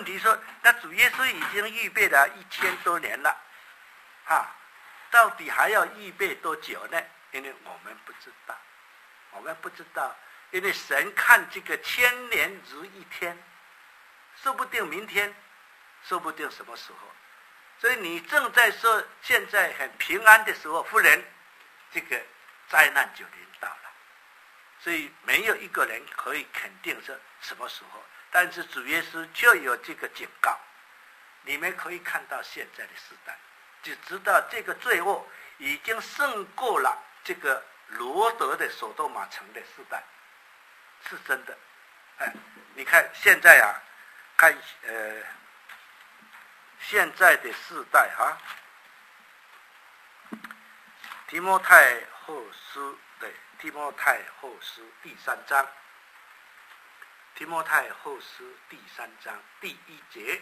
题说，那主耶稣已经预备了1000多年了，到底还要预备多久呢？因为我们不知道，因为神看这个1000年如一天，说不定明天，说不定什么时候。所以你正在说现在很平安的时候，忽然这个灾难就临到了。所以没有一个人可以肯定是什么时候，但是主耶稣就有这个警告，你们可以看到现在的时代，就知道这个罪恶已经胜过了这个罗德的所多玛城的时代，是真的。你看现在看现在的世代提摩太后书提摩太后书第3章，提摩太后书第3章第1节，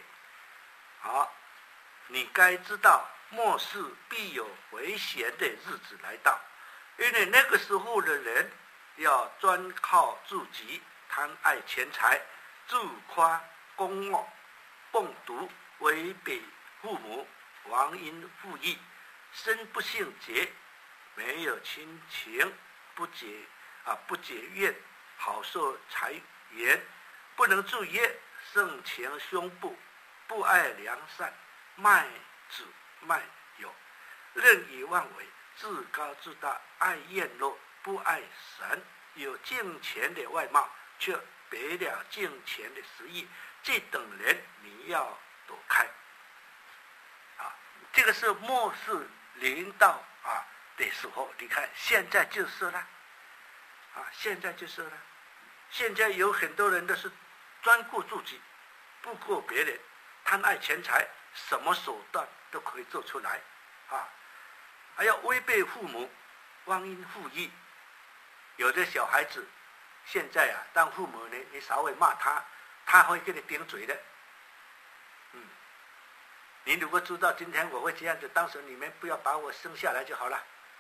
你该知道末世必有危险的日子来到，因为那个时候的人要专靠自己，贪爱钱财，自夸公傲，蹦毒，违背父母，忘恩负义，身不信节，没有亲情，不解怨，好受财源，不能助业，盛情胸部，不爱良善，卖子卖友，任意妄为，自高自大，爱宴乐，不爱神，有敬虔的外貌，却别了敬虔的实意，这等人你要躲开。这个是末世临到的时候，你看现在就是了，现在就是了。现在有很多人都是专顾自己，不顾别人，贪爱钱财，什么手段都可以做出来，还要违背父母，忘恩负义。有的小孩子现在当父母呢，你稍微骂他，他会跟你顶嘴的。你如果知道今天我会这样子，当时你们不要把我生下来就好了。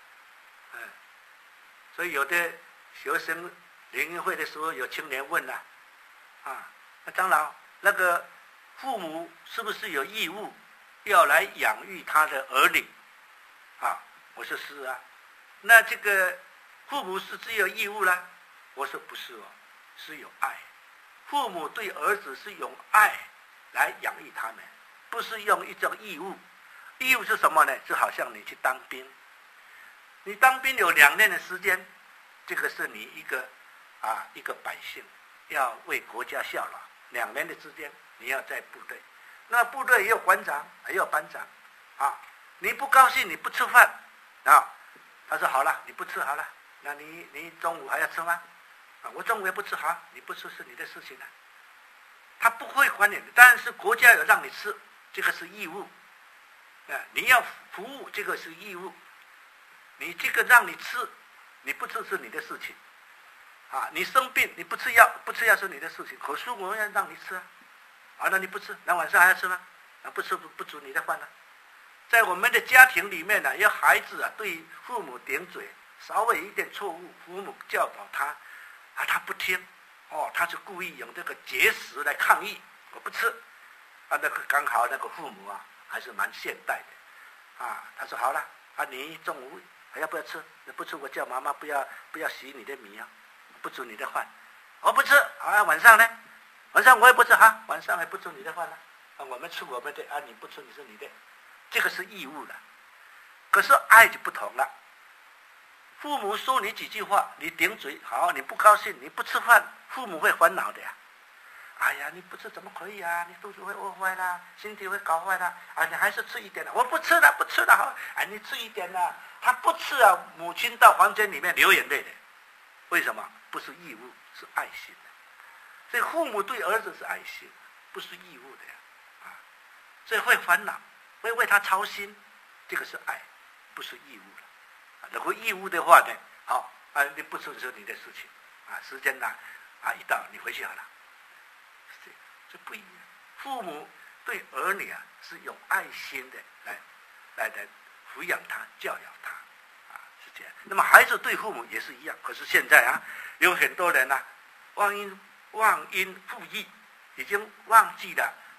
所以有的学生联谊会的时候，有青年问那长老，那个父母是不是有义务要来养育他的儿女？我说是啊。那这个父母是只有义务啦？我说不是是有爱。父母对儿子是用爱来养育他们，不是用一种义务。义务是什么呢？就好像你去当兵，你当兵有2年的时间，这个是你一个百姓要为国家效劳，2年的时间你要在部队，那部队也有馆长也有班长你不高兴你不吃饭他说好了，你不吃好了，那你中午还要吃吗？我中午也不吃，好，你不吃是你的事情他不会管你的，但是国家有让你吃，这个是义务你要服务，这个是义务。你这个让你吃，你不吃是你的事情你生病你不吃药是你的事情，可是我要让你吃那你不吃，那晚上还要吃吗？不吃不煮你的饭在我们的家庭里面有孩子对父母顶嘴，稍微一点错误，父母教导他他不听他就故意用这个节食来抗议，我不吃那个刚好那个父母还是蛮现代的他说好了你中午还要不要吃？不吃我叫妈妈不要洗你的米不煮你的饭。我不吃晚上呢？晚上我也不吃晚上还不煮你的饭我们吃我们的你不吃你是你的，这个是义务的。可是爱就不同了，父母说你几句话，你顶嘴好，你不高兴你不吃饭，父母会烦恼的哎呀，你不吃怎么可以你肚子会饿坏啦，身体会搞坏啦你还是吃一点我不吃了好你吃一点他不吃母亲到房间里面流眼泪的。为什么？不是义务，是爱心的。所以父母对儿子是爱心，不是义务的所以会烦恼，会为他操心，这个是爱，不是义务了如果义务的话呢，好你不吃是你的事情时间一到你回去好了，这不一样。父母对儿女是用爱心的来抚养他，教养他是这样。那么孩子对父母也是一样，可是现在有很多人忘恩负义，已经忘记了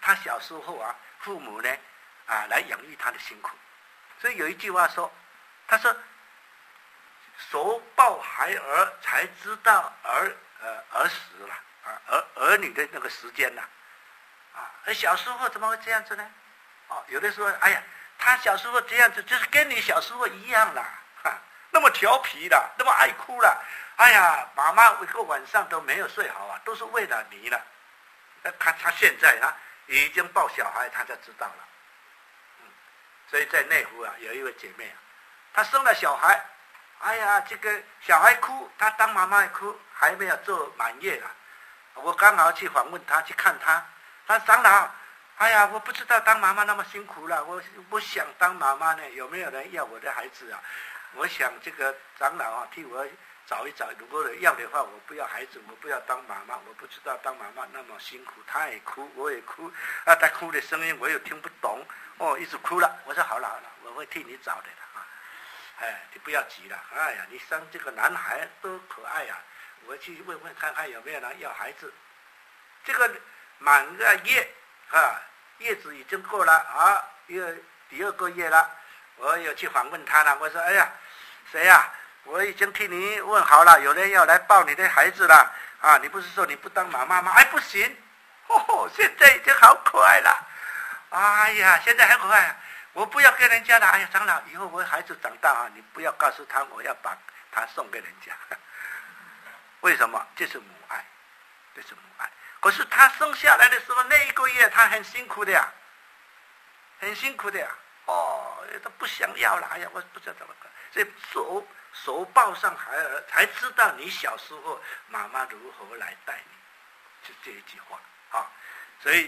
他小时候啊，父母呢来养育他的辛苦。所以有一句话说，他说熟抱孩儿才知道儿时了儿女的那个时间了而小时候怎么会这样子呢？有的说，哎呀，他小时候这样子，就是跟你小时候一样啦，那么调皮啦，那么爱哭啦，哎呀，妈妈一个晚上都没有睡好啊，都是为了你了。他现在已经抱小孩，他就知道了。所以在内湖有一位姐妹她生了小孩，哎呀，这个小孩哭，她当妈妈哭，还没有做满月了。我刚好去访问她，去看她，她说长老，哎呀，我不知道当妈妈那么辛苦了，我想当妈妈呢，有没有人要我的孩子啊？我想这个长老替我找一找，如果要的话，我不要孩子，我不要当妈妈，我不知道当妈妈那么辛苦，她也哭，我也哭，她哭的声音我又听不懂，一直哭了。我说好了好了，我会替你找的你不要急了，哎呀，你生这个男孩多可爱呀，我去问问看看有没有人要孩子。这个满个月月子已经过了第2个月了，我有去访问他了，我说哎呀，谁呀？我已经替你问好了，有人要来抱你的孩子了你不是说你不当妈妈吗？哎，不行，现在已经好可爱了，哎呀，现在很可爱，我不要跟人家了。哎呀，长老，以后我孩子长大你不要告诉他我要把他送给人家。为什么？这是母爱，这是母爱。可是他生下来的时候那1个月他很辛苦的呀，很辛苦的呀。都不想要了，哎呀，我不知道怎么搞。所以手抱上孩儿，才知道你小时候妈妈如何来带你，就这一句话所以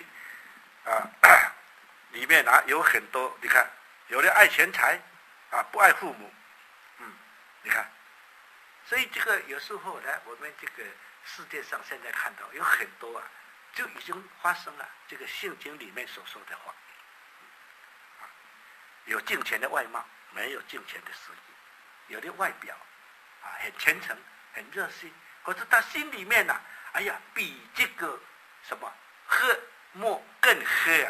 里面有很多，你看，有的爱钱财不爱父母，你看，所以这个有时候呢，我们这个世界上现在看到有很多就已经发生了这个圣经里面所说的话。有敬虔的外貌，没有敬虔的实意；有的外表很虔诚、很热心，可是他心里面哎呀，比这个什么黑墨更黑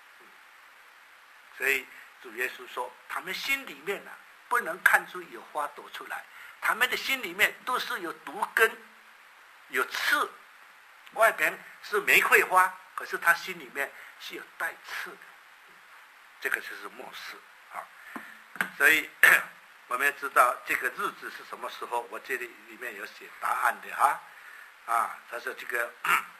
所以主耶稣说，他们心里面不能看出有花朵出来，他们的心里面都是有毒根、有刺，外边是玫瑰花，可是他心里面是有带刺的。这个就是末世所以我们要知道这个日子是什么时候。我这里面有写答案的他说这个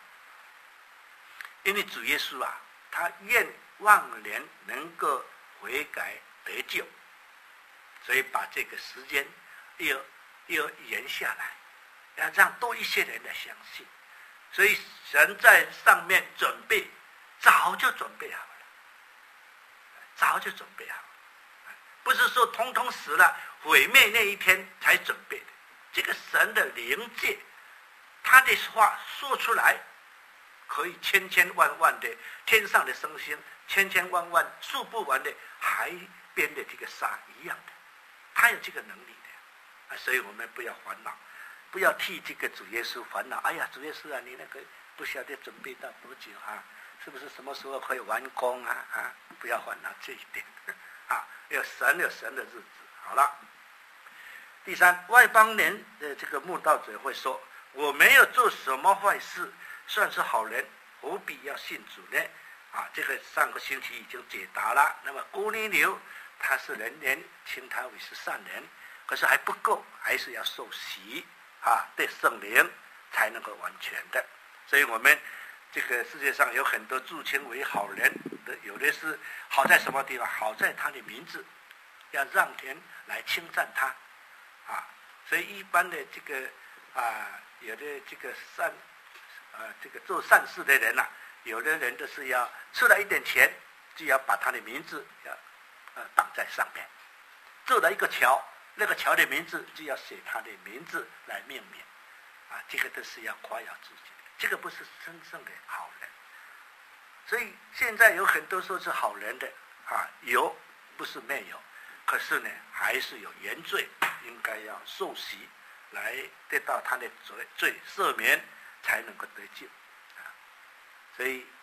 因为主耶稣他愿望人能够悔改得救，所以把这个时间又延下来，要让多一些人来相信。所以神在上面准备，早就准备好了，早就准备好了，不是说通通死了毁灭那一天才准备的。这个神的灵界，他的话说出来，可以千千万万的天上的星星，千千万万数不完的海边的这个沙一样的，他有这个能力的所以我们不要烦恼，不要替这个主耶稣烦恼。哎呀，主耶稣你那个不晓得准备到多久是不是什么时候可以完工不要烦恼这一点有神的日子。好了，第三，外邦人的这个慕道者会说，我没有做什么坏事，算是好人，何必要信主呢？这个上个星期已经解答了。那么哥尼流他是人人称他为是善人，可是还不够，还是要受洗对圣灵才能够完全的。所以我们这个世界上有很多自称为好人的，有的是好在什么地方？好在他的名字，要让人来称赞他所以一般的这个有的这个这个做善事的人有的人都是要出了一点钱，就要把他的名字要挡在上面，做了一个桥，那个桥的名字就要写他的名字来命名这个都是要夸耀自己的，这个不是真正的好人。所以现在有很多说是好人的有，不是没有，可是呢还是有原罪，应该要受洗来得到他的罪赦免，才能够得救所以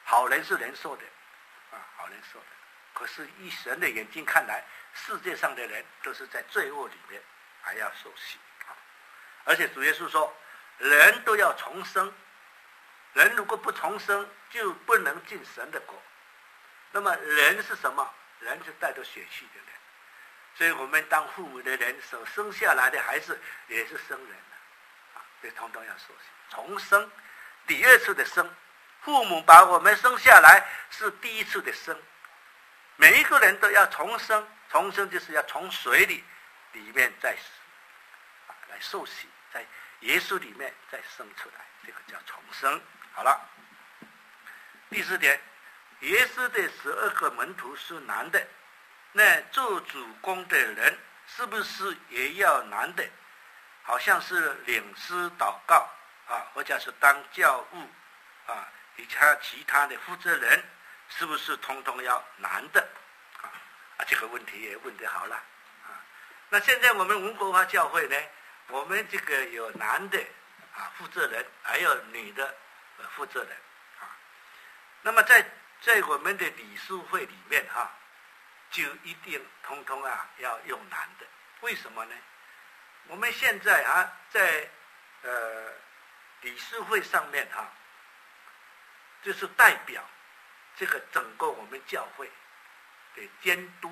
好人是人受的，好人受的。可是以神的眼睛看来，世界上的人都是在罪恶里面，还要受洗。而且主耶稣说，人都要重生，人如果不重生，就不能进神的国。那么人是什么？人是带着血气的人，所以我们当父母的人所生下来的孩子也是生人的，所以统统要受洗重生，第二次的生。父母把我们生下来是第一次的生，每一个人都要重生，重生就是要从水里面再来受洗，在耶稣里面再生出来，这个叫重生。好了，第四点，耶稣的12个门徒是男的，那做主工的人是不是也要男的？好像是领诗祷告或者是当教务其他的负责人是不是通通要男的？这个问题也问得好了那现在我们文国华教会呢，我们这个有男的负责人，还有女的负责人那么在我们的理事会里面就一定通通要用男的。为什么呢？我们现在在理事会上面就是代表这个整个我们教会的监督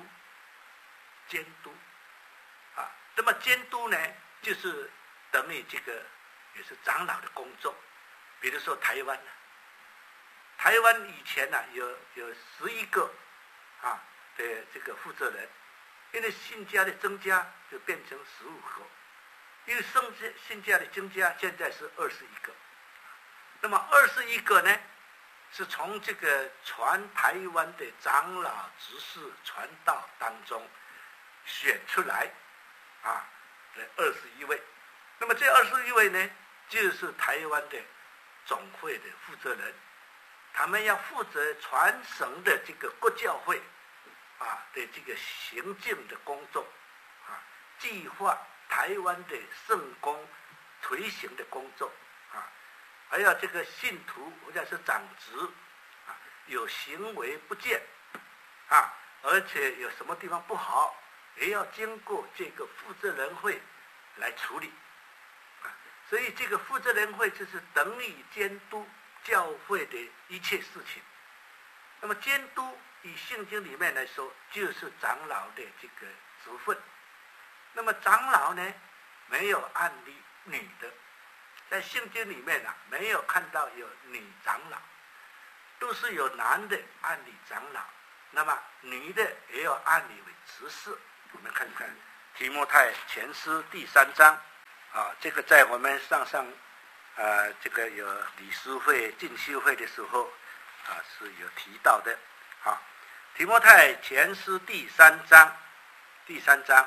那么监督呢，就是等于这个也是长老的工作。比如说台湾以前有11个的这个负责人，因为信家的增加就变成15个，因为信家的增加现在是21个。那么21个呢，是从这个全台湾的长老执事传道当中选出来的21位。那么这21位呢，就是台湾的总会的负责人，他们要负责传承的这个国教会的这个行政的工作计划台湾的圣工推行的工作还有这个信徒或者是长执有行为不见而且有什么地方不好，也要经过这个负责人会来处理所以这个负责人会就是等于监督教会的一切事情。那么监督以圣经里面来说，就是长老的这个职分。那么长老呢，没有按例女的，在圣经里面没有看到有女长老，都是有男的按理长老，那么女的也有按理为执事。我们看看提摩太前书第3章这个在我们上这个有理事会进修会的时候是有提到的提摩太前书第3章第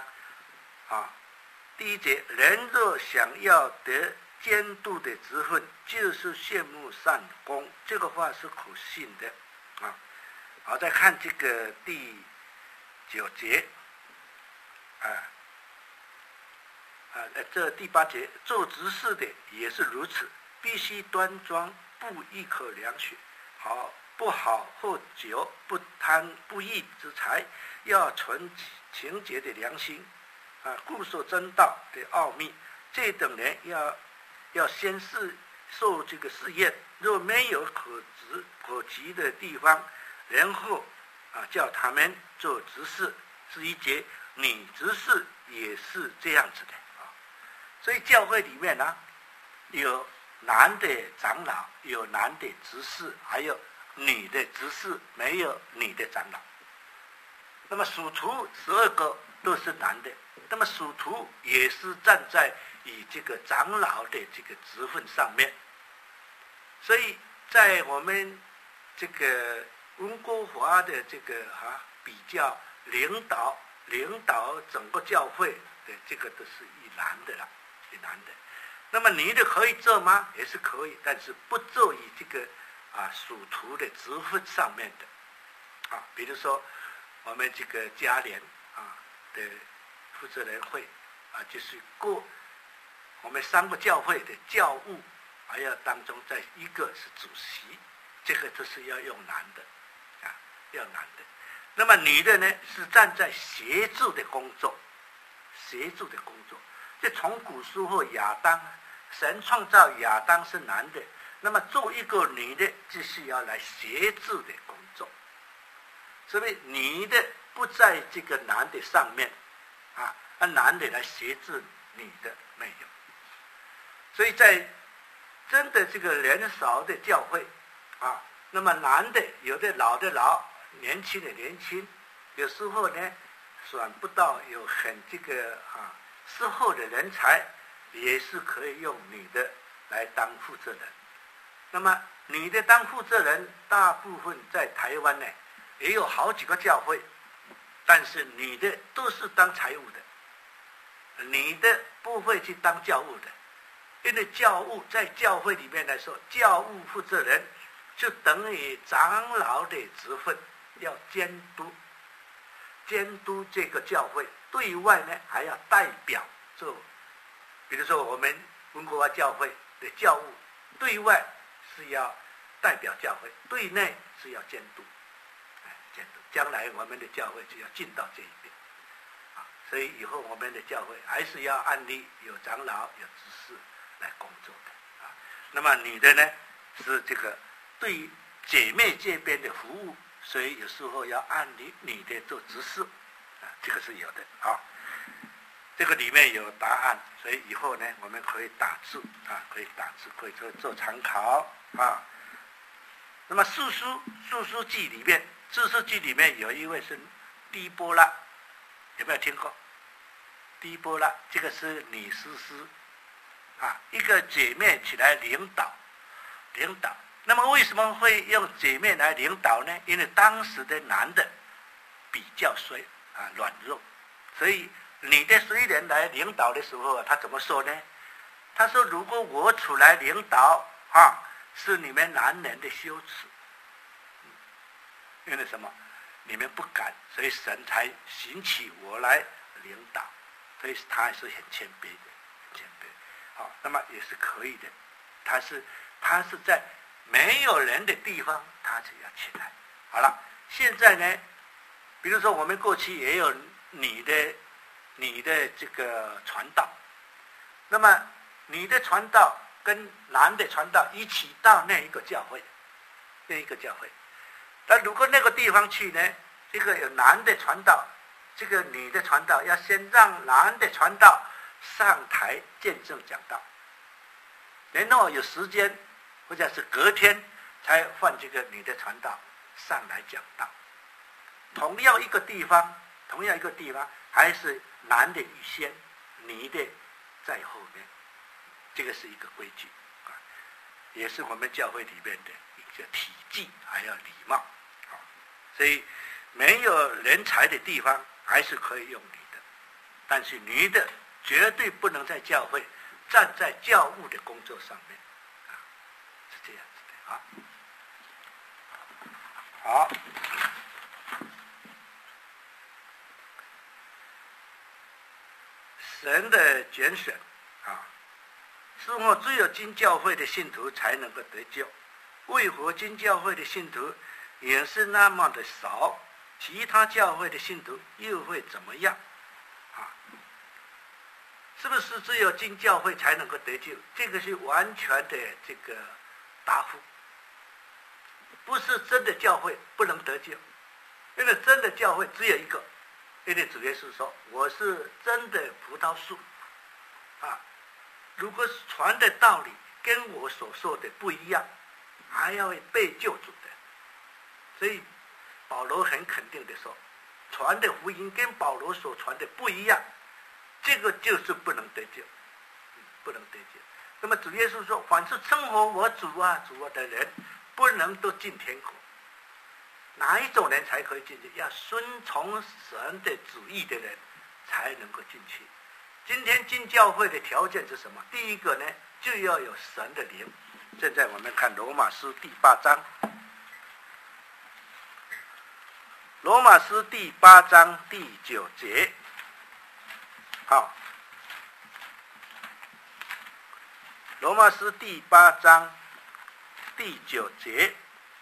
1节，人若想要得监督的职分，就是羡慕善功，这个话是可信的好，再看这个第9节这第8节，做执事的也是如此，必须端庄，不依可量血，不好喝酒，不贪不义之财，要存情节的良心固守真道的奥秘。这等人要先受这个试验，若没有可及的地方，然后叫他们做执事。11节，女执事也是这样子的所以教会里面有男的长老，有男的执事，还有女的执事，没有女的长老。那么属徒12个都是男的，那么属徒也是站在以这个长老的这个职分上面。所以在我们这个温哥华的这个比较领导整个教会的这个都是以男的了，以男的。那么女的可以做吗？也是可以，但是不做以这个属徒的职分上面的比如说我们这个家联的负责人会就是我们3个教会的教务，还有当中在一个是主席这个就是要用男的，啊，要男的。那么女的呢，是站在协助的工作，协助的工作。这从古时候亚当，神创造亚当是男的，那么做一个女的就是要来协助的工作。所以女的不在这个男的上面，啊，男的来协助女的没有。所以在真的这个人少的教会，啊，那么男的有的老的老，年轻的年轻，有时候呢选不到有很这个适合的人才，也是可以用女的来当负责人。那么女的当负责人，大部分在台湾呢也有好几个教会，但是女的都是当财务的，女的不会去当教务的，因为教务在教会里面来说，教务负责人就等于长老的职分，要监督这个教会，对外呢还要代表做，比如说我们文国华教会的教务，对外是要代表教会，对内是要监督，监督。将来我们的教会就要进到这一边，所以以后我们的教会还是要按例有长老有执事来工作的，那么女的呢是这个对姐妹这边的服务，所以有时候要按女的做执事，这个是有的啊。这个里面有答案，所以以后呢我们可以打字可以打字，可以做参考啊。那么素书记里面，素书记里面有一位是狄波拉，有没有听过？狄波拉这个是女士师一个姐妹起来领导。那么为什么会用姐妹来领导呢？因为当时的男的比较软弱，所以女的虽然来领导的时候，他怎么说呢？他说：“如果我出来领导是你们男人的羞耻，因为什么？你们不敢，所以神才兴起我来领导，所以他还是很谦卑的，很谦卑。那么也是可以的。他是在没有人的地方，他就要起来。好了，现在呢，比如说我们过去也有女的这个传道，那么女的传道跟男的传道一起到那一个教会，但如果那个地方去呢，这个有男的传道，这个女的传道要先让男的传道上台见证讲道，然后有时间或者是隔天才换这个女的传道上来讲道。同样一个地方还是男的预先，女的在后面，这个是一个规矩也是我们教会里面的一个体系，还要礼貌所以没有人才的地方还是可以用女的，但是女的绝对不能在教会站在教务的工作上面是这样子的好，神的拣选是否只有进教会的信徒才能够得救？为何进教会的信徒也是那么的少，其他教会的信徒又会怎么样是不是只有进教会才能够得救？这个是完全的这个答复，不是真的教会不能得救，因为真的教会只有一个，因为主耶稣说我是真的葡萄树如果传的道理跟我所说的不一样，还要被救主的。所以保罗很肯定的说，传的福音跟保罗所传的不一样，这个就是不能得救，不能得救。那么主耶稣说，凡是称呼我主啊的人，不能都进天国。哪一种人才可以进去？要顺从神的旨意的人才能够进去。今天进教会的条件是什么？第一个呢，就要有神的灵。现在我们看罗马书第8章，罗马书第8章第9节。好，罗马书第8章第9节，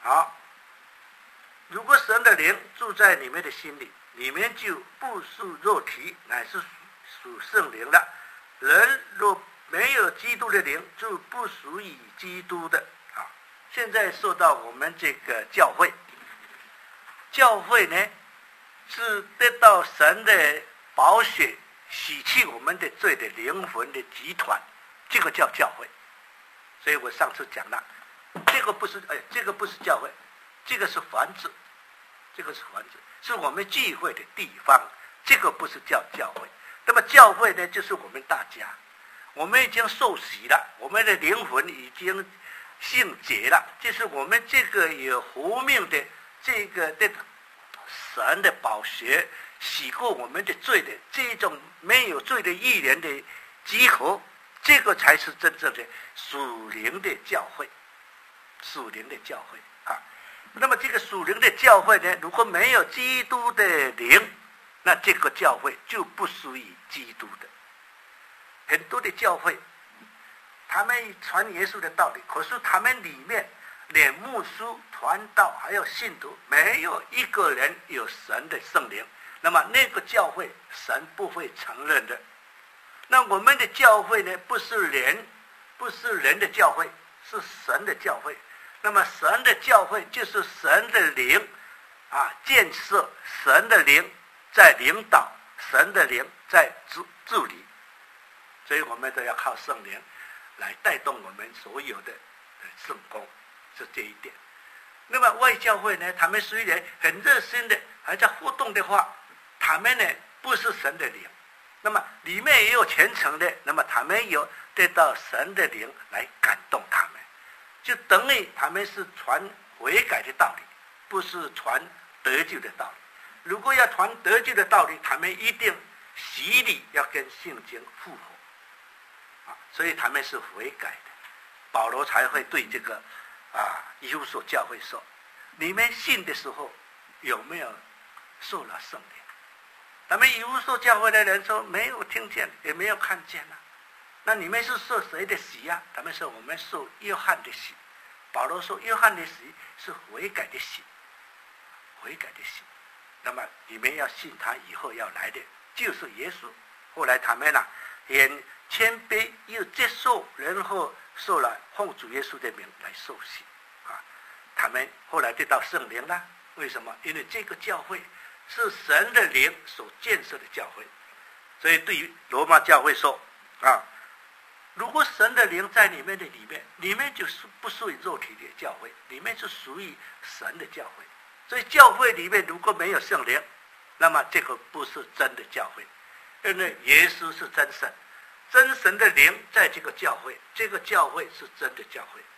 好，如果神的灵住在你们的心里，你们就不属肉体，乃是属圣灵了。人若没有基督的灵，就不属于基督的。啊，现在说到我们这个教会，教会呢是得到神的宝血洗去我们的罪的灵魂的集团，这个叫教会。所以我上次讲了，这个不是教会，这个是房子，这个是房子，是我们聚会的地方，这个不是叫教会。那么教会呢，就是我们大家，我们已经受洗了，我们的灵魂已经信解了，就是我们这个有活命的这个的神的宝血洗过我们的罪的这种没有罪的义人的集合，这个才是真正的属灵的教会，属灵的教会啊。那么这个属灵的教会呢，如果没有基督的灵，那这个教会就不属于基督的。很多的教会，他们传耶稣的道理，可是他们里面连牧师、传道还有信徒，没有一个人有神的圣灵，那么那个教会神不会承认的。那我们的教会呢，不是人的教会，是神的教会。那么神的教会就是神的灵啊，建设神的灵在领导，神的灵在治理，所以我们都要靠圣灵来带动我们所有的圣工，是这一点。那么外教会呢，他们虽然很热心的还在互动的话，他们呢不是神的灵，那么里面也有虔诚的，那么他们有得到神的灵来感动他们，就等于他们是传悔改的道理，不是传得救的道理。如果要传得救的道理，他们一定洗礼要跟圣经复合啊，所以他们是悔改的。保罗才会对这个以弗所教会说：你们信的时候有没有受了圣灵？他们以弗所教会的人说没有听见，也没有看见啊。那你们是受谁的洗啊？他们说我们受约翰的洗。保罗说约翰的洗是悔改的洗，悔改的洗。那么你们要信他以后要来的就是耶稣。后来他们也谦卑又接受，然后受了奉主耶稣的名来受洗啊。他们后来得到圣灵了，为什么？因为这个教会是神的灵所建设的教会。所以对于罗马教会说如果神的灵在你们的里面，你们就是不属于肉体的教会，你们是属于神的教会。所以教会里面如果没有圣灵，那么这个不是真的教会。因为耶稣是真神，真神的灵在这个教会，这个教会是真的教会。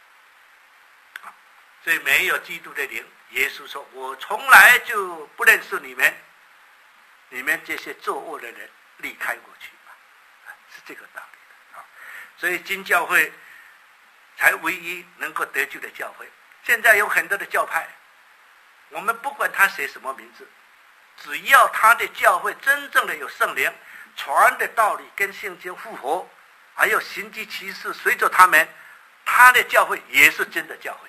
所以没有基督的灵，耶稣说我从来就不认识你们，你们这些作恶的人离开我去吧，是这个道理的。所以金教会才唯一能够得救的教会。现在有很多的教派，我们不管他写什么名字，只要他的教会真正的有圣灵，传的道理跟圣经符合，还有神迹奇事随着他们，他的教会也是真的教会。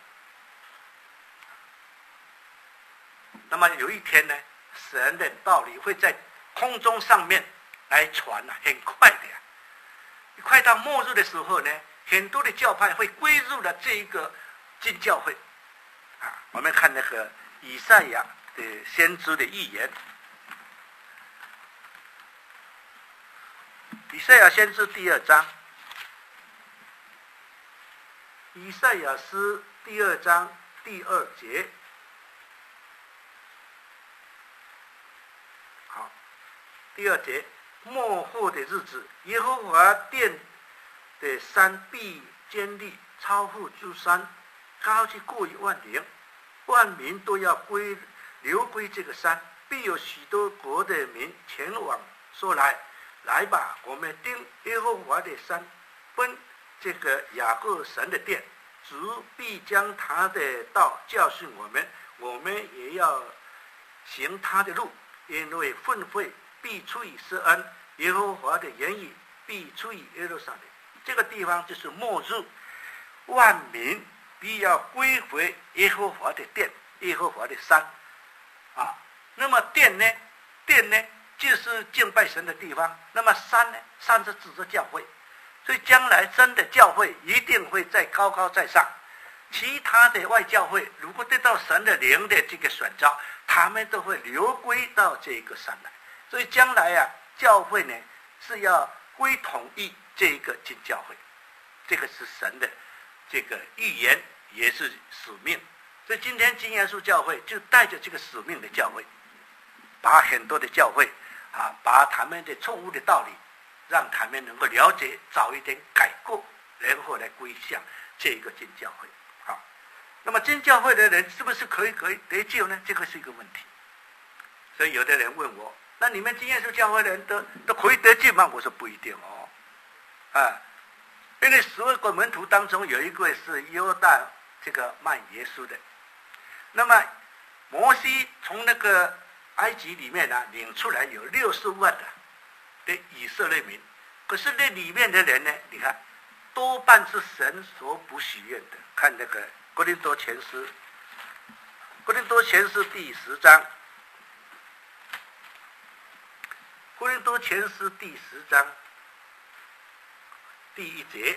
那么有一天呢，神的道理会在空中上面来传很快的快到末日的时候呢，很多的教派会归入了这一个金教会我们看那个以赛亚的先知的预言，以赛亚先知第2章，以赛亚诗第2章第2节。好，第2节，末后的日子，耶和华殿的山必坚立，超乎诸山，高去过于万岭，万民都要流归这个山，必有许多国的民前往，说来吧，我们登耶和华的山，奔这个雅各神的殿，主必将他的道教训我们，我们也要行他的路，因为愤悔必出于施恩，耶和华的言语必出于耶路撒冷。这个地方就是末日，万民必要归回耶和华的殿，耶和华的山，啊，那么殿呢就是敬拜神的地方，那么山呢，山是指着教会，所以将来真的教会一定会在高高在上，其他的外教会如果得到神的灵的这个选召，他们都会流归到这个山来，所以将来啊，教会呢是要归统一这个真教会，这个是神的这个预言，也是使命。所以今天真耶稣教会就带着这个使命的教会，把很多的教会啊，把他们的错误的道理，让他们能够了解，早一点改过，然后来归向这个真教会。好，那么真教会的人是不是可以得救呢？这个是一个问题。所以有的人问我，那你们真耶稣教会的人都可以得救吗？我说不一定哦，啊，因为12个门徒当中有一位是犹大这个卖耶稣的，那么摩西从那个埃及里面呢领出来有60万的以色列民，可是那里面的人呢，你看多半是神所不喜悦的。看那个哥林多前书第10章，哥林多前书第10章第1节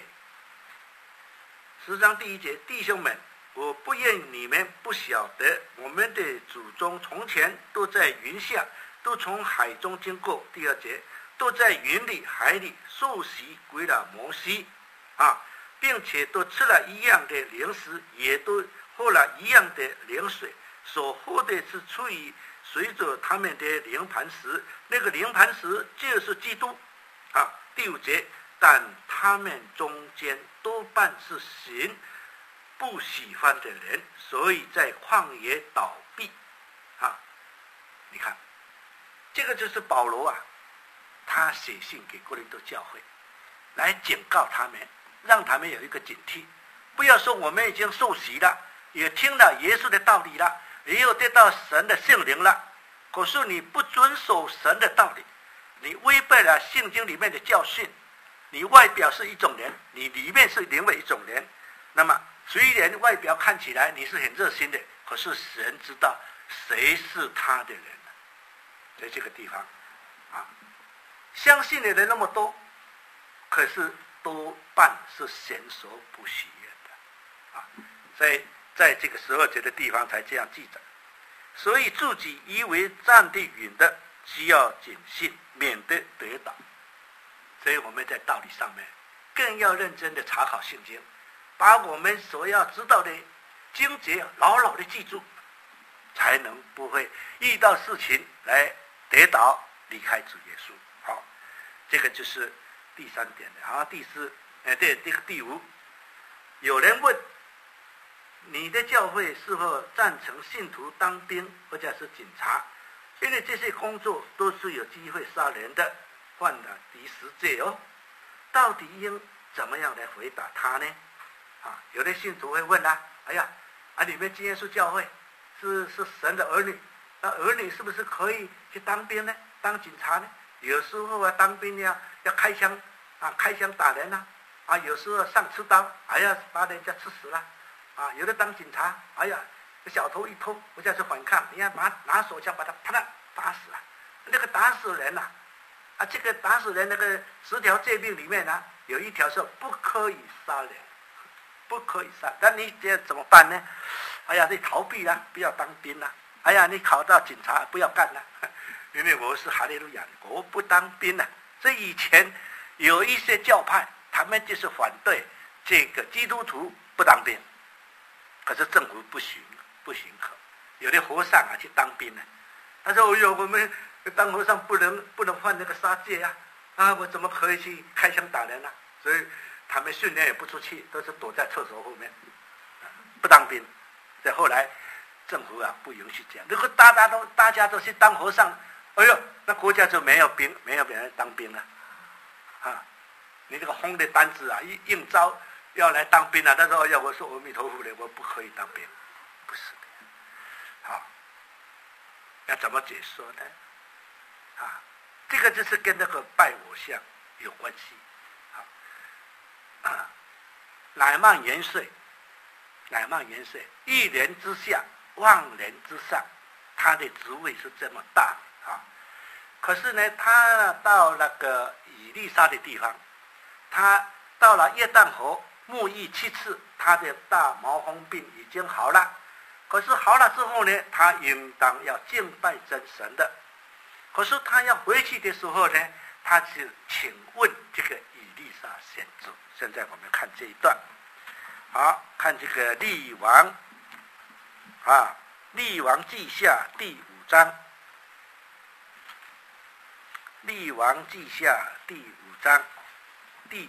，10章第1节，弟兄们，我不愿你们不晓得，我们的祖宗从前都在云下，都从海中经过。第2节，都在云里海里受洗归了摩西啊，并且都吃了一样的灵食，也都喝了一样的灵水，所喝的是出于随着他们的灵磐石，那个灵磐石就是基督啊。第5节，但他们中间多半是神不喜欢的人，所以在旷野倒闭啊。你看，这个就是保罗啊，他写信给哥林多教会，来警告他们，让他们有一个警惕，不要说我们已经受洗了，也听了耶稣的道理了，也有得到神的圣灵了，可是你不遵守神的道理，你违背了圣经里面的教训，你外表是一种人，你里面是另外一种人。那么虽然外表看起来你是很热心的，可是神知道谁是他的人。在这个地方啊，相信的人那么多，可是多半是神所不喜悦的啊。在这个12节的地方才这样记载，所以自己以为站得稳的，需要谨慎，免得跌倒。所以我们在道理上面更要认真的查考圣经，把我们所要知道的经节牢牢的记住，才能不会遇到事情来跌倒离开主耶稣。好，这个就是第3点的。好，第5，有人问你的教会是否赞成信徒当兵或者是警察？因为这些工作都是有机会杀人的，犯了敌十戒哦。到底应怎么样来回答他呢？啊，有的信徒会问啊，哎呀，你们真耶稣教会是神的儿女，那儿女是不是可以去当兵呢？当警察呢？有时候啊，当兵要开枪打人啊，有时候上刺刀，哎呀，把人家刺死了啊。有的当警察，哎呀，小偷一偷，我就去反抗，你看拿手枪把他啪啦打死了。那个打死人这个打死人那个10条诫命里面有一条是不可以杀人，不可以杀。那你这怎么办呢？哎呀，你逃避啦，不要当兵啦。哎呀，你考到警察不要干啦，因为我是哈利路亚，我不当兵了。所以以前有一些教派，他们就是反对这个基督徒不当兵，可是政府不许可。有的和尚去当兵了，他说：“哎呦，我们当和尚不能犯那个杀戒我怎么可以去开枪打人呢？”所以他们训练也不出去，都是躲在厕所后面，不当兵。再后来政府不允许这样，如果大家都去当和尚，哎呦，那国家就没有人当兵了你这个红的单子应招要来当兵他说：“哎呀，我说阿弥陀佛的，我不可以当兵。”不是的。好，要怎么解说呢？这个就是跟那个拜偶像有关系。乃縵元帅乃曼元帅一人之下，万人之上，他的职位是这么大啊。可是呢，他到那个以利沙的地方，他到了约旦河沐浴7次，他的大麻风病已经好了。可是好了之后呢，他应当要敬拜真神的。可是他要回去的时候呢，他就请问这个以利沙先知。现在我们看这一段，好，看这个列王啊，列王记下第5章，列王记下第5章第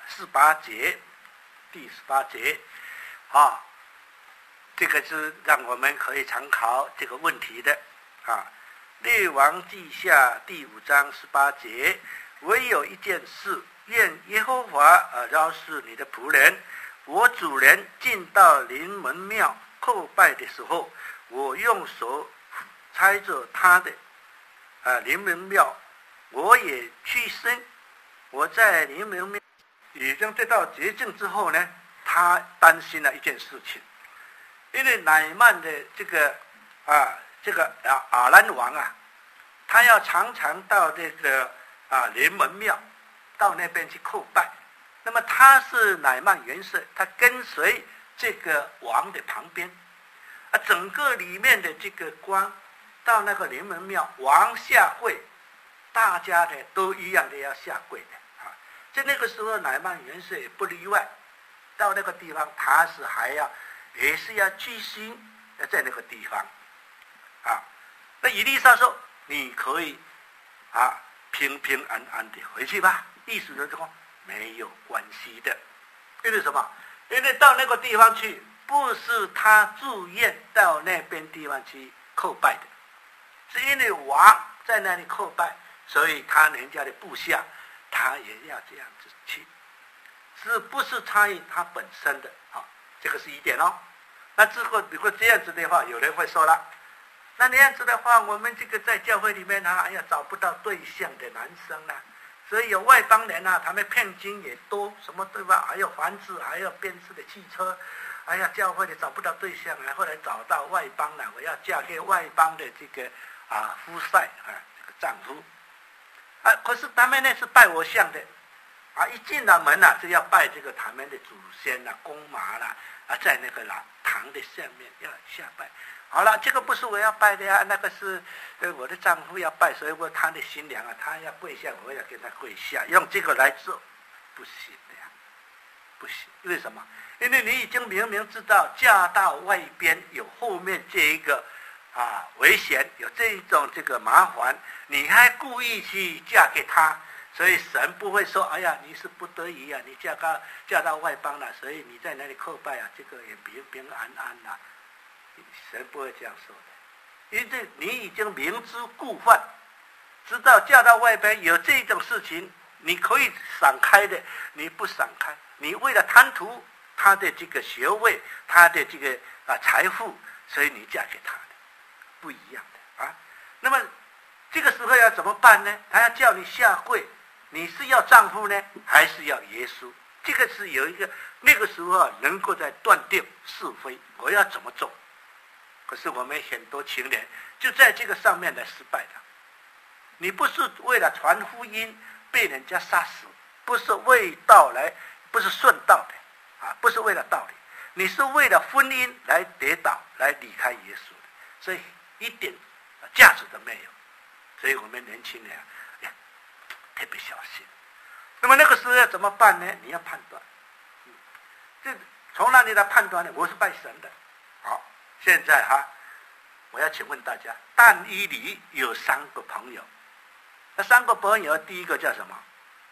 18节，第18节啊。这个是让我们可以参考这个问题的啊。列王记下第5章18节，唯有一件事，愿耶和华饶恕你的仆人。我主人进到临门庙叩拜的时候，我用手猜着他的临门庙，我也屈身。我在临门庙已经得到洁净之后呢，他担心了一件事情。因为乃曼的这个亚兰王啊，他要常常到这个临门庙，到那边去叩拜。那么他是乃曼元帅，他跟随这个王的旁边，整个里面的这个官到那个临门庙，王下跪，大家呢都一样的要下跪的啊。在那个时候，乃曼元帅也不例外，到那个地方他是也是要居心在那个地方啊。那以利沙说：“你可以平平安安的回去吧。”意思就是说没有关系的，因为什么？因为到那个地方去，不是他自愿到那边地方去叩拜的，是因为王在那里叩拜，所以人家的部下他也要这样子去，是不是参与他本身的啊？这个是一点哦。那之后如果这样子的话，有人会说了，那样子的话，我们这个在教会里面找不到对象的男生啊，所以有外邦人啊，他们骗金也多，什么对吧？还有房子，还有变质的汽车，教会里找不到对象啊，后来找到外邦了，我要嫁给外邦的这个夫婿这个丈夫可是他们呢是拜偶像的一进了门就要拜这个他们的祖先公麻在那个堂的下面要下拜。好了，这个不是我要拜的呀，那个是我的丈夫要拜，所以他的新娘他要跪下，我要跟他跪下，用这个来做，不行的呀，不行。为什么？因为你已经明明知道嫁到外边有后面这一个危险，有这个麻烦，你还故意去嫁给他，所以神不会说，哎呀，你是不得已你嫁到外邦了，所以你在那里叩拜这个也平平安安神不会这样说的，因为你已经明知故犯，知道嫁到外边有这种事情，你可以闪开的，你不闪开，你为了贪图他的这个学位，他的这个财富，所以你嫁给他的，不一样的那么这个时候要怎么办呢？他要叫你下跪，你是要丈夫呢，还是要耶稣？这个是有一个那个时候能够在断定是非，我要怎么做？可是我们很多情人就在这个上面来失败的。你不是为了传福音被人家杀死，不是为道来，不是顺道的不是为了道理，你是为了婚姻来跌倒，来离开耶稣的，所以一点价值都没有。所以我们年轻人特别小心。那么那个时候要怎么办呢？你要判断。这从哪里来判断呢？我是拜神的。好，现在我要请问大家，但以理有3个朋友，那3个朋友，第一个叫什么？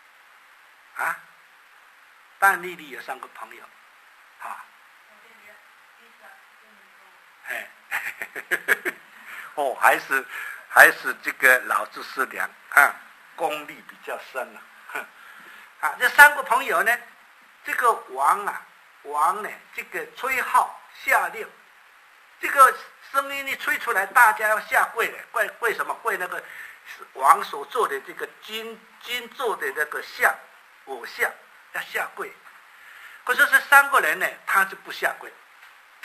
但以理有3个朋友，还是这个老知识良功力比较深这3个朋友呢，这个王呢，这个吹号下令，这个声音一吹出来，大家要下跪的，跪什么？跪那个王所做的这个金做的那个偶像要下跪。可是这3个人呢，他就不下跪，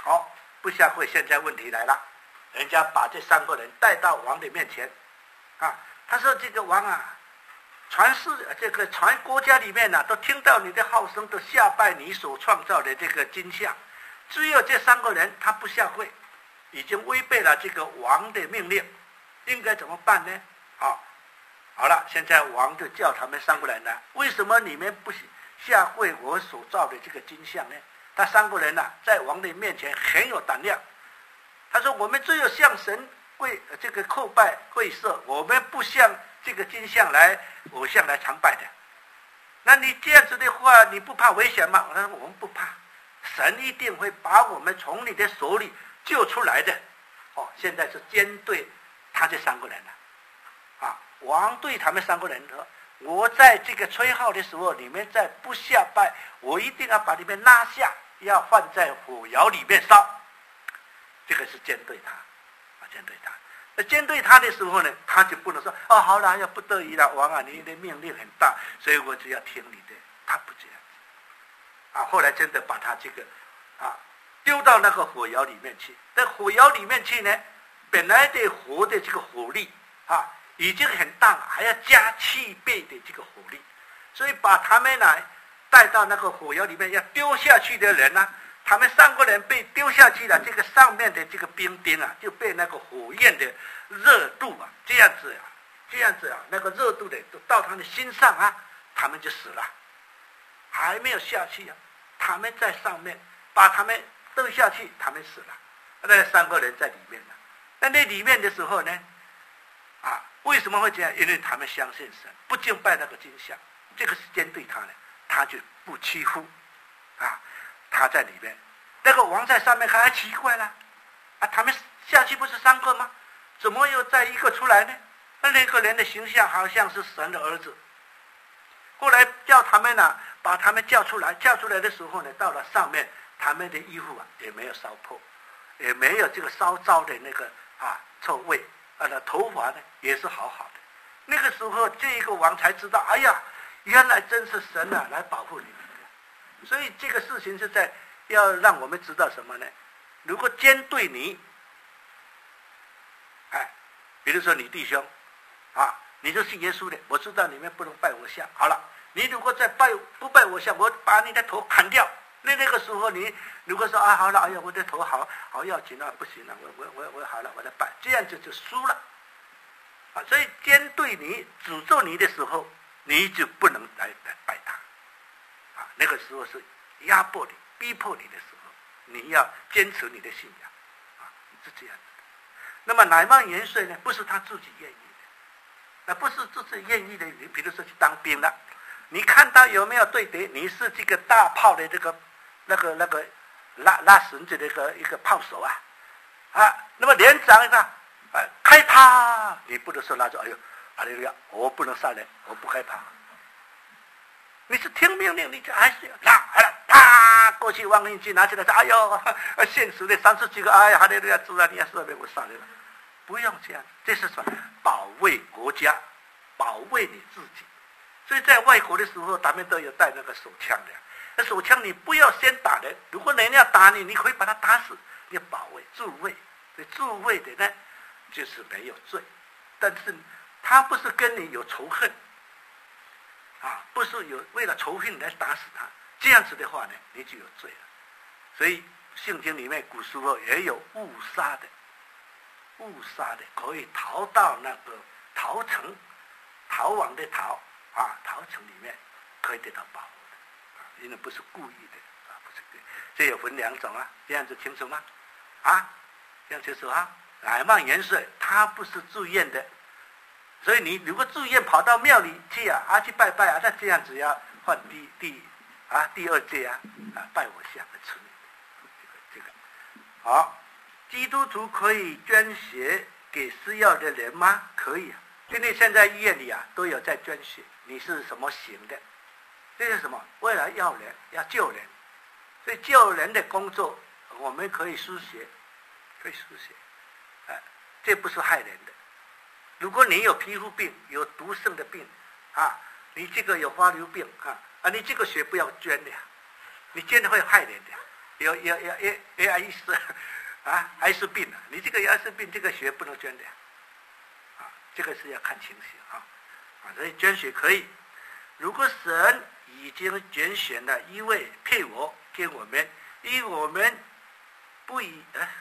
好，不下跪。现在问题来了，人家把这3个人带到王的面前，啊，他说这个王啊，全国家里面都听到你的号声，都下拜你所创造的这个金像，只有这3个人他不下跪，已经违背了这个王的命令，应该怎么办呢？好了，现在王就叫他们3个人呢，为什么你们不下跪我所造的这个金像呢？他3个人在王的面前很有胆量，他说我们只有向神叩拜跪设，我们不向这个金像偶像来常拜的。那你这样子的话，你不怕危险吗？他说我们不怕，神一定会把我们从你的手里救出来的。现在是针对他这3个人了。王对他们3个人说，我在这个吹号的时候，你们再不下拜，我一定要把你们拉下，要放在火窑里面烧。这个是针对他，针对他。那针对他的时候呢，他就不能说好了，要不得已了，王啊，你的命令很大，所以我只要听你的。他不这样子。后来真的把他这个丢到那个火窑里面去。在火窑里面去呢，本来的火的这个火力已经很大了，还要加7倍的这个火力，所以把他们带到那个火窑里面要丢下去的人他们3个人被丢下去了，这个上面的这个兵丁就被那个火焰的热度这样子那个热度的都到他们的心上他们就死了，还没有下去他们在上面把他们丢下去，他们死了，那3个人在里面那里面的时候呢为什么会这样？因为他们相信神，不敬拜那个金像，这个是针对他呢，他就不欺负他在里面。那个王在上面还奇怪了他们下去不是3个吗？怎么又再一个出来呢？那个人的形象好像是神的儿子。后来叫他们把他们叫出来的时候呢，到了上面，他们的衣服也没有烧破，也没有这个烧糟的那个臭味。那头发呢也是好好的。那个时候这个王才知道，哎呀，原来真是神来保护你们的。所以这个事情是要让我们知道什么呢？如果针对你比如说你弟兄你是信耶稣的，我知道你们不能拜偶像，好了，你如果不拜偶像，我把你的头砍掉。那个时候你如果说好了，哎呀，我的头好要紧不行了，我好了，我来拜，这样就输了所以针对你诅咒你的时候，你就不能来拜他那个时候是压迫你逼迫你的时候，你要坚持你的信仰是这样子的。那么乃瑁元帅呢，不是他自己愿意的，那不是自己愿意的。你比如说去当兵了，你看到有没有对敌？你是这个大炮的这个那个拉绳子的一个炮手那么连长开炮，你不能说拉住，哎呦，哈利路亚，我不能杀人，我不害怕。你是听命令，你就还是要啪过去，望远镜拿起来说，哎呦，现实的30几个，哎呀，哈利路亚，主啊，你要赦免我杀人了，不用这样，这是什么？保卫国家，保卫你自己。所以在外国的时候，他们都有带那个手枪的。那手枪你不要先打人，如果人要打你，你可以把他打死，你要保卫自卫。对自卫的呢，就是没有罪，但是他不是跟你有仇恨不是为了仇恨来打死他，这样子的话呢，你就有罪了。所以圣经里面古时候也有误杀的可以逃到那个逃城，逃亡的逃城里面可以得到保护的因为不是故意的不是故意。这有分2种这样子清楚吗？这样清楚乃瑁元帅他不是自愿的，所以你如果自愿跑到庙里去去拜拜那这样子要换第2届拜偶像的罪。这个好，基督徒可以捐血给需要的人吗？可以因为现在医院里都有在捐血。你是什么型的？这是什么？为了要人，要救人，所以救人的工作我们可以输血，这不是害人的。如果你有皮肤病，有毒性的病你这个有花瘤病你这个血不要捐的你捐的会害人的有癌斯啊，癌斯病了，你这个癌斯病，这个血不能捐的啊，这个是要看情形啊，所以捐血可以。如果神已经拣选了一位配偶给我们，而我们不以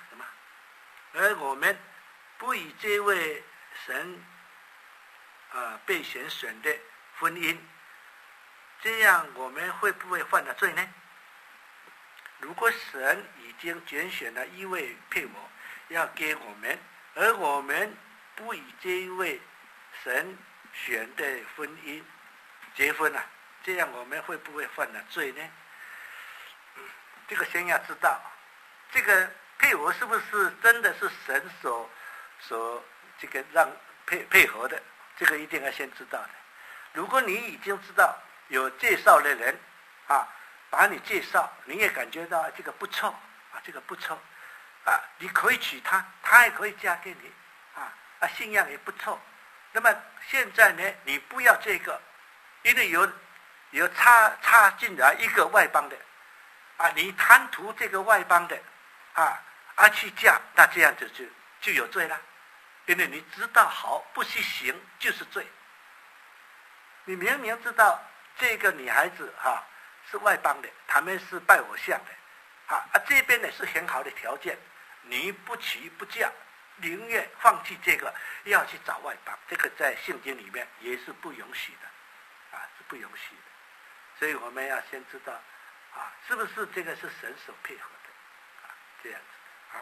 这位神被选的婚姻，这样我们会不会犯了罪呢？如果神已经拣选了一位配偶要给我们，而我们不以这一位神选的婚姻结婚了，这样我们会不会犯了罪呢？这个先要知道，这个配偶是不是真的是神所这个让配合的，这个一定要先知道的。如果你已经知道有介绍的人啊，把你介绍，你也感觉到这个不错啊，这个不错啊，你可以娶她，她也可以嫁给你啊，信仰也不错。那么现在呢，你不要这个，因为有插进来一个外邦的啊，你贪图这个外邦的去嫁，那这样子就有罪了，因为你知道好不去行就是罪。你明明知道这个女孩子是外邦的，他们是拜偶像的这边呢是很好的条件，你不娶不嫁，宁愿放弃这个，要去找外邦，这个在圣经里面也是不允许的是不允许的。所以我们要先知道是不是这个是神所配合的这样子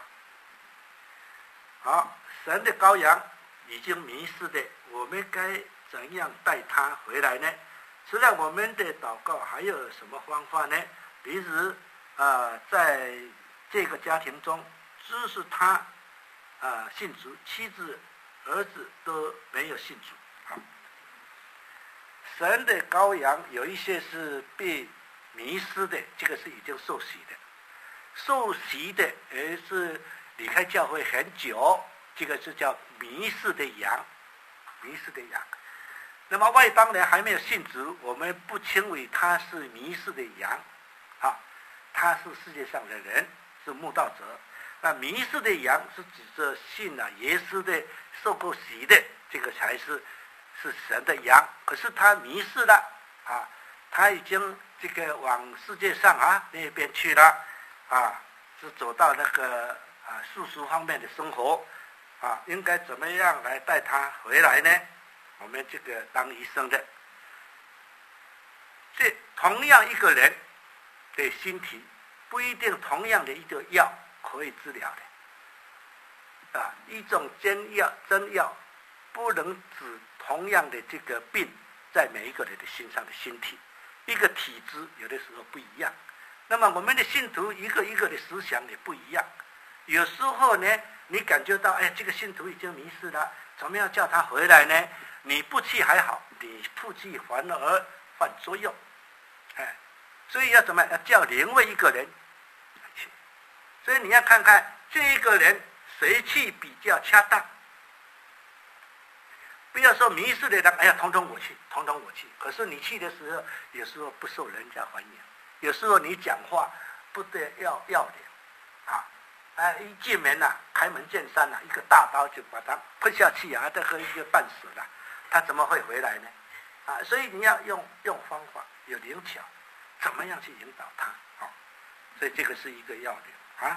好，神的羔羊已经迷失的，我们该怎样带他回来呢？除了我们的祷告，还有什么方法呢？比如在这个家庭中，只是他信主，妻子儿子都没有信主神的羔羊有一些是被迷失的，这个是已经受洗的，受洗的是离开教会很久，这个是叫迷失的羊，迷失的羊。那么外邦人还没有信主，我们不称为他是迷失的羊他是世界上的人，是慕道者。那迷失的羊是指着信了耶稣的，受过洗的，这个才是神的羊。可是他迷失了他已经这个往世界上那边去了是走到那个世俗方面的生活应该怎么样来带他回来呢？我们这个当医生的，这同样一个人的身体，不一定同样的一个药可以治疗的一种真药不能治同样的这个病在每一个人的身上的身体，一个体质有的时候不一样。那么我们的信徒一个一个的思想也不一样，有时候呢你感觉到这个信徒已经迷失了，怎么样叫他回来呢？你不去还好，你不去反而犯作用所以要怎么要叫另外一个人去。所以你要看看这一个人谁去比较恰当，不要说迷失的人统统我去。可是你去的时候，有时候不受人家欢迎，有时候你讲话不得要脸一进门开门见山一个大刀就把他喷下去这个一个半死了，他怎么会回来呢所以你要用方法，有灵巧，怎么样去引导他所以这个是一个要领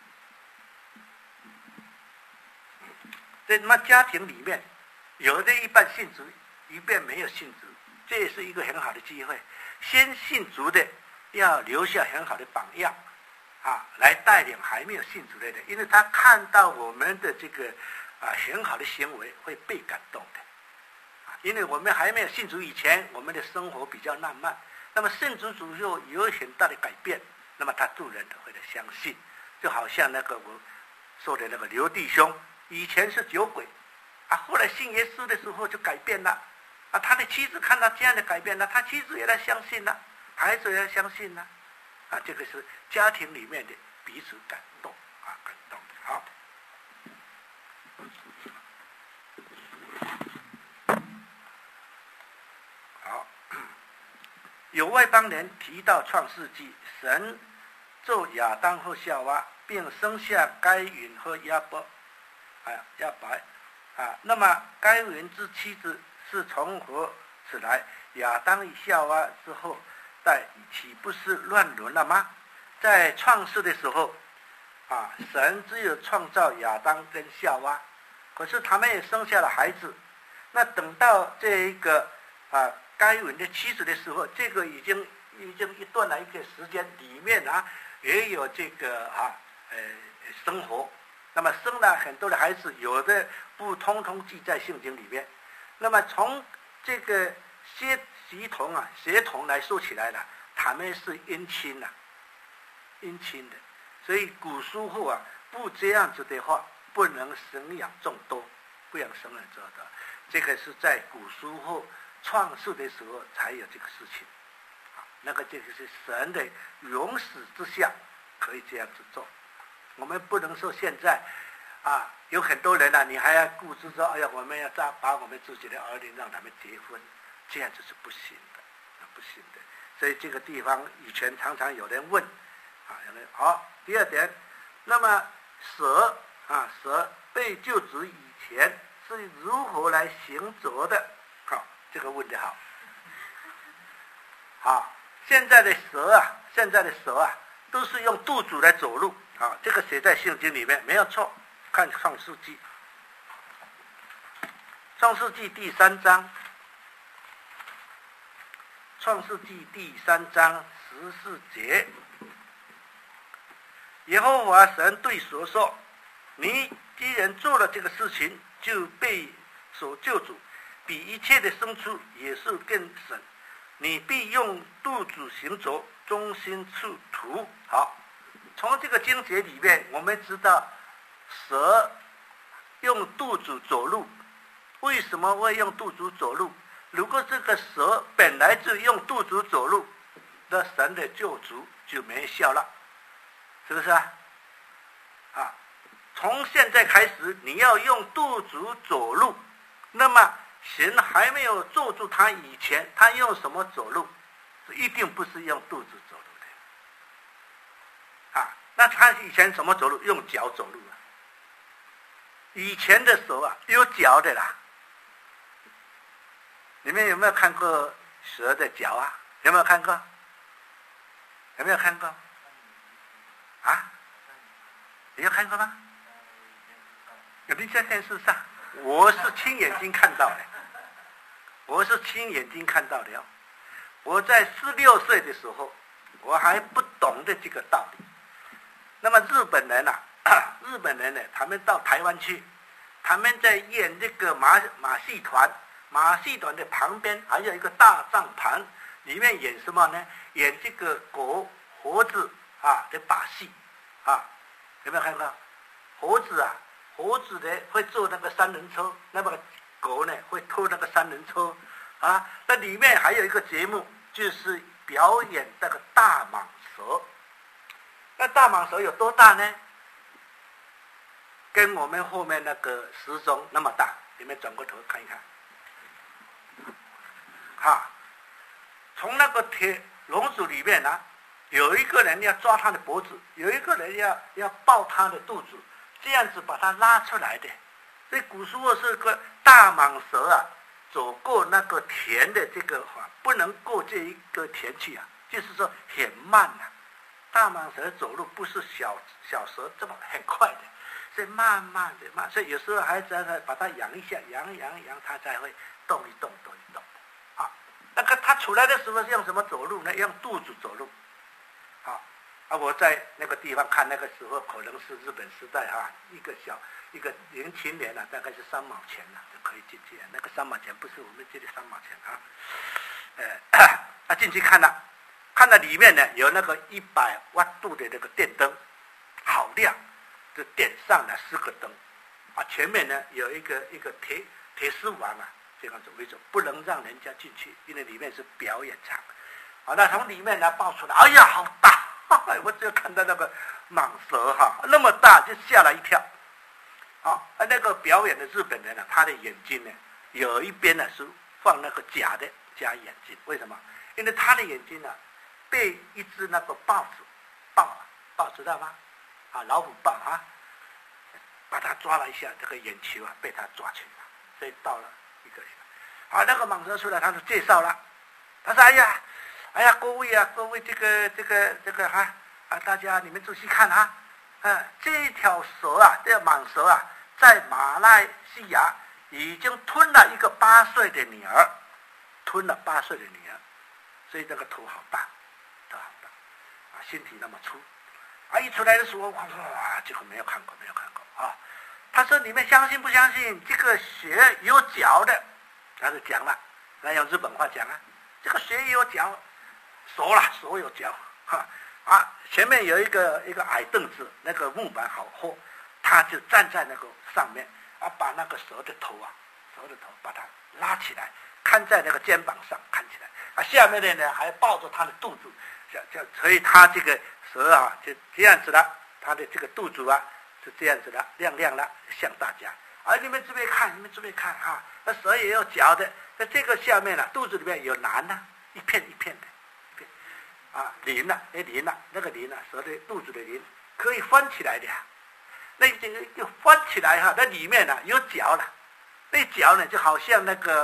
在那家庭里面，有的一半信主，一半没有信主，这也是一个很好的机会。先信主的要留下很好的榜样来带领还没有信主的人，因为他看到我们的这个很好的行为会被感动的因为我们还没有信主以前，我们的生活比较浪漫，那么信主之后有很大的改变，那么他助人的会的相信。就好像那个我说的那个刘弟兄，以前是酒鬼后来信耶稣的时候就改变了他的妻子看到这样的改变了，他妻子也来相信了，孩子也来相信了这个是家庭里面的彼此感动感动。好，有外邦人提到创世纪，神做亚当和夏娃，并生下该隐和亚伯，亚伯，那么该隐之妻子是从何此来？亚当与夏娃之后代，岂不是乱伦了吗？在创世的时候，神只有创造亚当跟夏娃，可是他们也生下了孩子。那等到这一个该隐的妻子的时候，这个已经一段了一个时间，里面也有这个生活，那么生了很多的孩子，有的不通通记在圣经里面。那么从这个血统来说起来了，他们是姻亲的，所以古时候不这样子的话，不能生养众多，不能生养众多。这个是在古时候创世的时候才有这个事情，这个是神的容许之下可以这样子做。我们不能说现在有很多人你还要固执说，哎呀，我们要把我们自己的儿女让他们结婚，这样子是不行的，不行的。所以这个地方以前常常有人问，好，第二点，那么蛇被救赎以前是如何来行走的？好，这个问得好。好，现在的蛇都是用肚子来走路，这个写在圣经里面没有错。看创世纪第3章，创世纪第3章14节，耶和华神对蛇说：你既然做了这个事情，就被所救主，比一切的牲畜也是更省。你必用肚子行走，中心处途。好，从这个经节里面，我们知道蛇用肚子走路，为什么会用肚子走路？如果这个蛇本来就用肚子走路，那神的救主就没效了，是不是从现在开始，你要用肚子走路，那么神还没有做住他以前，他用什么走路？一定不是用肚子走路的那他以前怎么走路？用脚走路以前的蛇有脚的啦。你们有没有看过蛇的脚有没有看过？有没有看过？你有看过吗？有没有在电视上？我是亲眼睛看到的。我在16岁的时候，我还不懂得这个道理。那么日本人呢，他们到台湾去，他们在演这个马戏团的旁边还有一个大帐篷，里面演什么呢？演这个猴子的把戏有没有看过？猴子呢会坐那个三轮车，那么狗呢会拖那个三轮车那里面还有一个节目，就是表演那个大蟒蛇。那大蟒蛇有多大呢？跟我们后面那个时钟那么大。你们转过头看一看从那个铁笼子里面有一个人要抓他的脖子，有一个人要抱他的肚子，这样子把他拉出来的。所以古时候是个大蟒蛇走过那个田的这个不能过这一个田去就是说很慢大蟒蛇走路不是小蛇这么很快的，是慢慢的所以有时候还在把它扬一下，扬，它才会动一动那个它出来的时候是用什么走路呢？用肚子走路我在那个地方看，那个时候可能是日本时代一个年轻人大概是3毛钱就可以进去那个3毛钱不是我们这里3毛钱进去看到里面呢有那个100瓦度的那个电灯，好亮，就点上了4个灯前面呢有一个铁丝网这样子围着，不能让人家进去，因为里面是表演场那从里面抱出来，哎呀好大我只有看到那个蟒蛇那么大，就吓了一跳那个表演的日本人他的眼睛呢有一边呢是放那个假眼睛，为什么？因为他的眼睛被一只那个豹豹知道吗？啊，老虎豹啊，把它抓了一下，这个眼球啊被它抓去了，所以到了一个。好，那个蟒蛇出来，他就介绍了，他说：“哎呀，各位啊，各位这个大家你们仔细看啊，这条蛇啊，这蟒蛇啊，在马来西亚已经吞了一个8岁的女儿，吞了8岁的女儿，所以这个头好大，身体那么粗。一出来的时候，哇，这个没有看过啊。他说：你们相信不相信这个蛇有脚的？他就讲了，那用日本话讲啊，这个蛇有脚，手有脚，前面有一个矮凳子，那个木板好厚，他就站在那个上面，把那个蛇的头把它拉起来，看在那个肩膀上看起来，下面的呢还抱着他的肚子，所以他这个蛇啊就这样子了，他的这个肚子啊是这样子的，亮亮的，向大家。你们这边看啊，那蛇也有脚的，在这个下面肚子里面有囊一片一片的。鳞那个鳞蛇的肚子的鳞可以翻起来的，那这个翻起来那里面有脚了，那脚呢就好像那个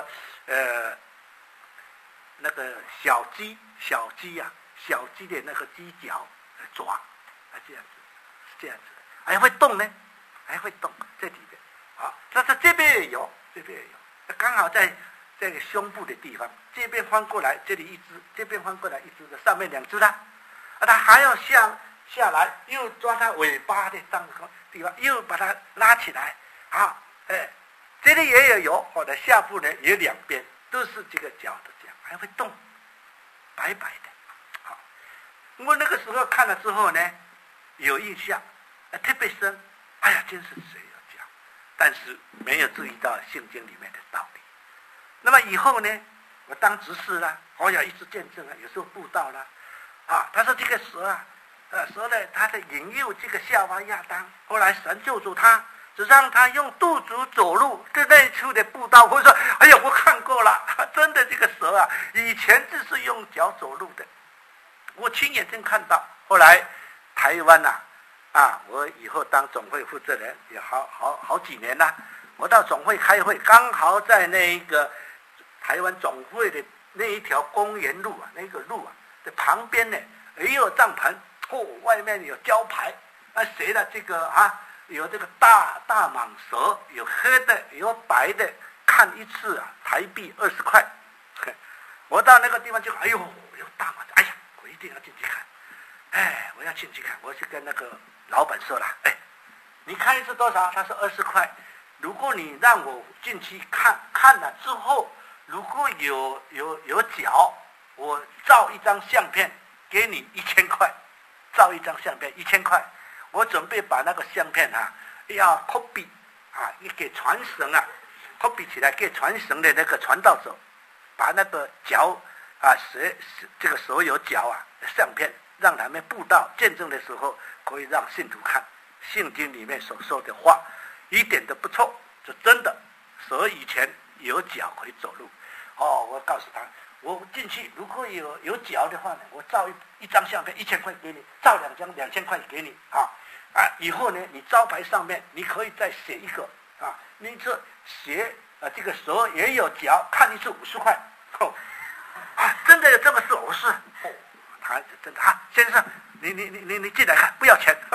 小鸡的那个鸡脚爪，这样子，是这样子的，还会动呢，在里面。但是这边也有，刚好在这个胸部的地方，这边翻过来，这里一只，这边翻过来一只的，上面2只啦。他还要下来，又抓它尾巴的地方，又把它拉起来。这里也有，我的下部呢也2边都是这个脚的这样，还会动，白白的。我那个时候看了之后呢，有印象，特别深。哎呀，真是谁有脚，但是没有注意到圣经里面的道理。那么以后呢，我当执事了，我也一直见证了，有时候布道了。他说这个蛇蛇呢，他在引诱这个夏娃亚当，后来神救助他，只让他用肚子走路。跟那一处的布道，我说，哎呀，我看过了，真的这个蛇以前就是用脚走路的，我亲眼睛看到。后来台湾我以后当总会负责人也好几年了，我到总会开会，刚好在那一个台湾总会的那一条公园路那个路的旁边呢，也有帐篷，外面有招牌，写了这个有这个大蟒蛇，有黑的有白的，看一次台币20块。我到那个地方就哎呦，有大蟒蛇，哎呀，我一定要进去看。我要进去看，我就跟那个老板说了，你看一次多少？他说20块。如果你让我进去看了之后，如果有脚，我照一张相片给你1000块，照一张相片1000块。我准备把那个相片要 copy 给传绳copy 起来给传绳的那个传道者，把那个脚这个所有脚相片让他们布道见证的时候，可以让信徒看圣经里面所说的话，一点都不错，是真的。蛇以前有脚可以走路。我告诉他，我进去如果有脚的话呢，我照一张相片1000块给你，照2张2000块给你以后呢，你招牌上面你可以再写一个你这写这个蛇也有脚，看一次50块。真的有这个事，我是他真的先生，你进来看，不要钱。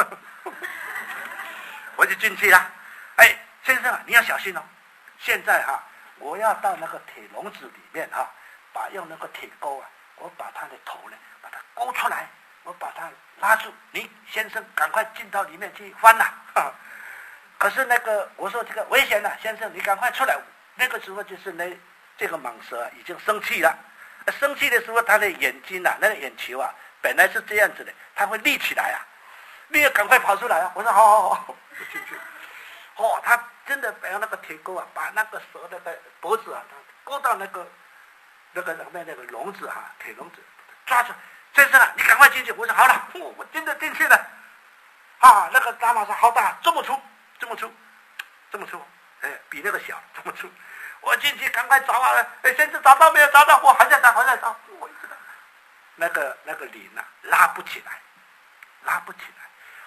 我就进去了。先生你要小心哦。现在我要到那个铁笼子里面用那个铁钩我把他的头呢把它勾出来，我把它拉住，你先生赶快进到里面去翻了。可是我说这个危险了，先生你赶快出来。那个时候就是这个蟒蛇已经生气了，生气的时候他的眼睛那个眼球本来是这样子的，他会立起来你也赶快跑出来我说好，就进去。他真的用那个铁钩把那个蛇的脖子勾到那个笼子铁笼子，抓住。先生你赶快进去。我说好了，我真的进去了。那个大蟒蛇好大，这么粗，比那个小，这么粗。我进去赶快找先生找到没有？找到，我还在找。我一直那个铃拉不起来，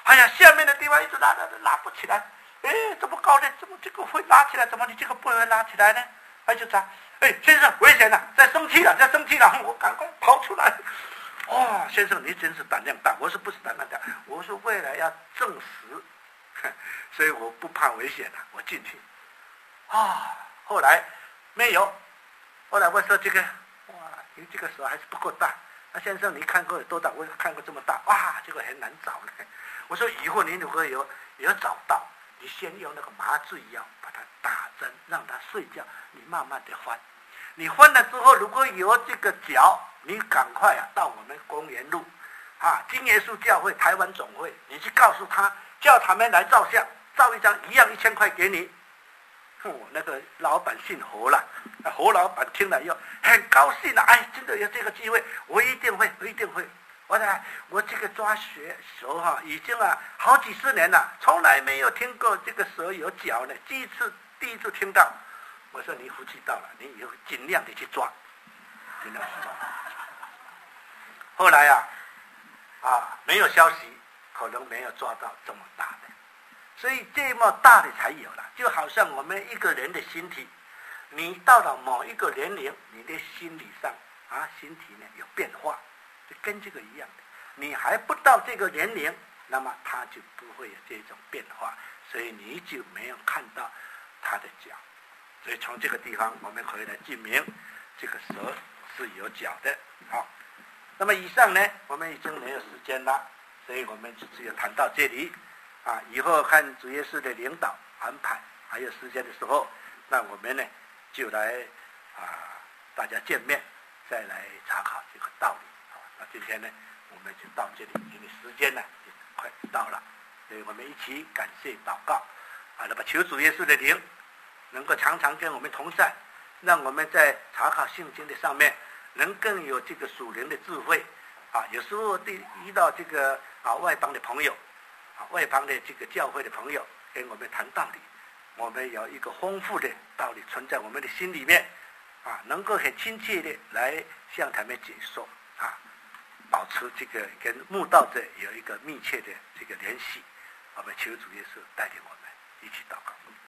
哎呀，下面的地方一直拉不起来，哎，怎么搞的？怎么这个会拉起来？怎么你这个不会拉起来呢？他就讲，哎，先生，危险了，在生气了，我赶快跑出来。哦，先生，你真是胆量大。我说不是胆量大，我说为了要证实，所以我不怕危险了，我进去。后来没有，后来我说这个，哇，你这个手还是不够大。先生，你看过有多大？我看过这么大，哇，这个很难找呢。我说以后你如果有找到，你先用那个麻醉药把它打针，让它睡觉，你慢慢的翻。你翻了之后，如果有这个脚，你赶快到我们公园路金耶稣教会台湾总会，你去告诉他，叫他们来照相，照一张一样1000块给你。那个老板姓侯了，侯老板听了以后很高兴了，哎，真的有这个机会，我一定会。我这个抓蛇已经好几十年了，从来没有听过这个蛇有脚呢，第一次听到。我说你福气到了，你以后尽量的去抓，尽量去抓。后来没有消息，可能没有抓到这么大的。所以这么大的才有了，就好像我们一个人的身体，你到了某一个年龄，你的心理上身体呢有变化，就跟这个一样的。你还不到这个年龄，那么它就不会有这种变化，所以你就没有看到它的脚。所以从这个地方我们可以来证明这个蛇是有脚的。好，那么以上呢我们已经没有时间了，所以我们就只有谈到这里。以后看主耶稣的领导安排，还有时间的时候，那我们呢就来大家见面，再来查考这个道理。那今天呢我们就到这里，因为时间呢也快到了，所以我们一起感谢祷告那么求主耶稣的灵能够常常跟我们同在，让我们在查考圣经的上面能更有这个属灵的智慧有时候遇到这个外邦的朋友外邦的这个教会的朋友跟我们谈道理，我们有一个丰富的道理存在我们的心里面能够很亲切的来向他们解说保持这个跟慕道者有一个密切的这个联系。我们求主耶稣带领我们一起祷告。